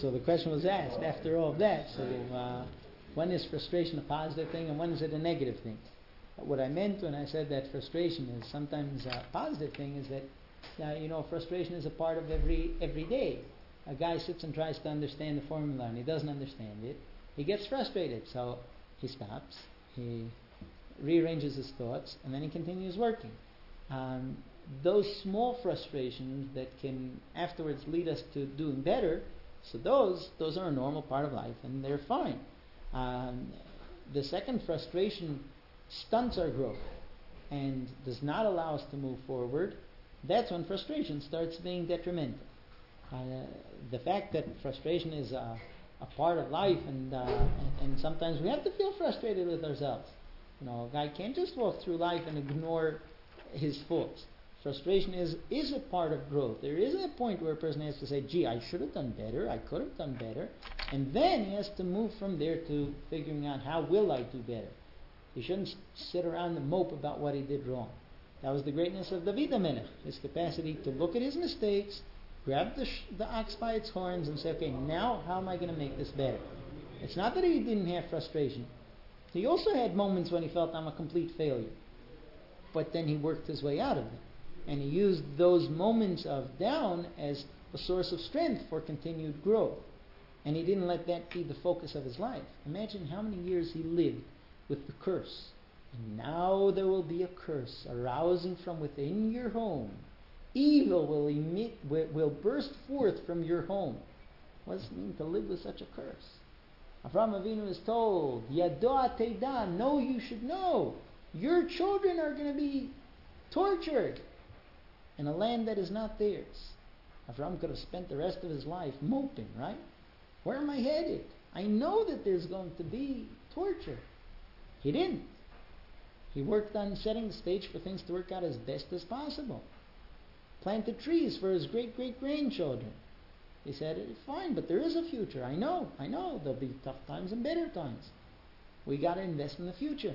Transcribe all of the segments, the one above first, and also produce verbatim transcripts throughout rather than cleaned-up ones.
so the question was asked after all of that. So uh, when is frustration a positive thing and when is it a negative thing? What I meant when I said that frustration is sometimes a positive thing is that uh, you know frustration is a part of every every day. A guy sits and tries to understand the formula and he doesn't understand it. He gets frustrated, so he stops. He rearranges his thoughts and then he continues working. Um, those small frustrations that can afterwards lead us to doing better, so those those are a normal part of life and they're fine. Um, the second frustration stunts our growth and does not allow us to move forward. That's when frustration starts being detrimental. Uh, the fact that frustration is a, a part of life and, uh, and and sometimes we have to feel frustrated with ourselves. You know, a guy can't just walk through life and ignore his faults. Frustration is, is a part of growth. There is a point where a person has to say, gee, I should have done better, I could have done better, and then he has to move from there to figuring out how will I do better. He shouldn't sit around and mope about what he did wrong. That was the greatness of David HaMelech, his capacity to look at his mistakes, grab the, sh- the ox by its horns and say, okay, now how am I going to make this better? It's not that he didn't have frustration. He also had moments when he felt I'm a complete failure. But then he worked his way out of it. And he used those moments of down as a source of strength for continued growth. And he didn't let that be the focus of his life. Imagine how many years he lived with the curse. And now there will be a curse arousing from within your home. Evil will emit, will burst forth from your home. What does it mean to live with such a curse? Avraham Avinu is told, Yadoa Teda, know you should know. Your children are going to be tortured in a land that is not theirs. Avraham could have spent the rest of his life moping, right? Where am I headed? I know that there's going to be torture. He didn't. He worked on setting the stage for things to work out as best as possible. Planted trees for his great-great-grandchildren. He said, fine, but there is a future. I know, I know. There'll be tough times and better times. We got to invest in the future.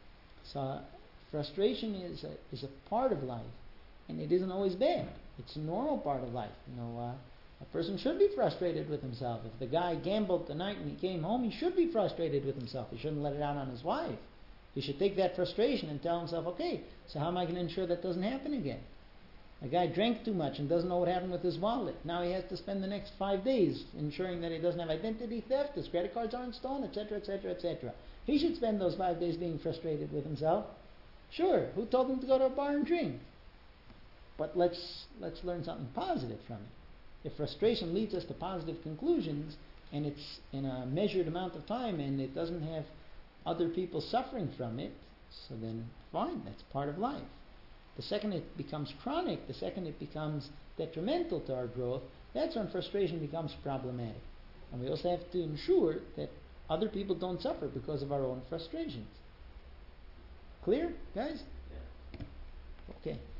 So frustration is a, is a part of life. And it isn't always bad. It's a normal part of life. You know, uh, a person should be frustrated with himself. If the guy gambled tonight and he came home, he should be frustrated with himself. He shouldn't let it out on his wife. He should take that frustration and tell himself, okay, so how am I going to ensure that doesn't happen again? A guy drank too much and doesn't know what happened with his wallet. Now he has to spend the next five days ensuring that he doesn't have identity theft, his credit cards aren't stolen, et cetera, et cetera, et cetera. He should spend those five days being frustrated with himself. Sure, who told him to go to a bar and drink? But let's let's learn something positive from it. If frustration leads us to positive conclusions, and it's in a measured amount of time, and it doesn't have other people suffering from it, so then fine, that's part of life. The second it becomes chronic, the second it becomes detrimental to our growth, that's when frustration becomes problematic. And we also have to ensure that other people don't suffer because of our own frustrations. Clear, guys? Yeah. Okay.